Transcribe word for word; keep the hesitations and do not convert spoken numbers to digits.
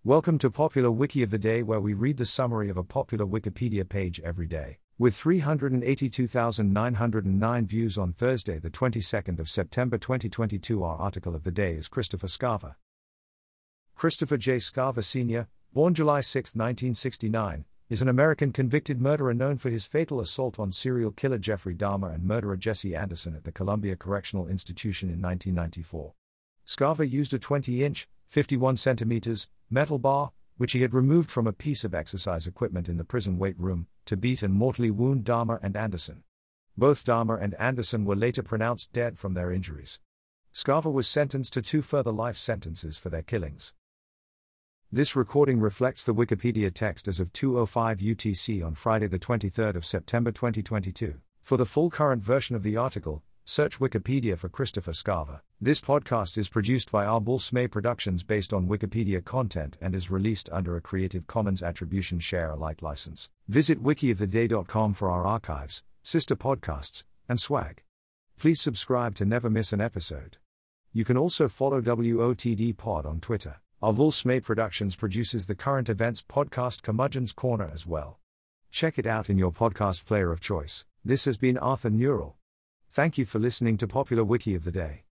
Welcome to Popular Wiki of the Day, where we read the summary of a popular Wikipedia page every day. With three hundred eighty-two thousand nine hundred nine views on Thursday, the twenty-second of September twenty twenty-two, our article of the day is Christopher Scarver. Christopher J. Scarver Senior, born July sixth, nineteen sixty-nine, is an American convicted murderer known for his fatal assault on serial killer Jeffrey Dahmer and murderer Jesse Anderson at the Columbia Correctional Institution in nineteen ninety-four. Scarver used a twenty-inch, fifty-one centimeters, metal bar, which he had removed from a piece of exercise equipment in the prison weight room, to beat and mortally wound Dahmer and Anderson. Both Dahmer and Anderson were later pronounced dead from their injuries. Scarver was sentenced to two further life sentences for their killings. This recording reflects the Wikipedia text as of two oh five U T C on Friday the twenty-third of September twenty twenty-two. For the full current version of the article, search Wikipedia for Christopher Scarver. This podcast is produced by Arbol Smay Productions based on Wikipedia content and is released under a Creative Commons Attribution Share Alike license. Visit wiki of the day dot com for our archives, sister podcasts, and swag. Please subscribe to never miss an episode. You can also follow W O T D Pod on Twitter. Arbol Smay Productions produces the current events podcast Curmudgeon's Corner as well. Check it out in your podcast player of choice. This has been Arthur Neural. Thank you for listening to Popular Wiki of the Day.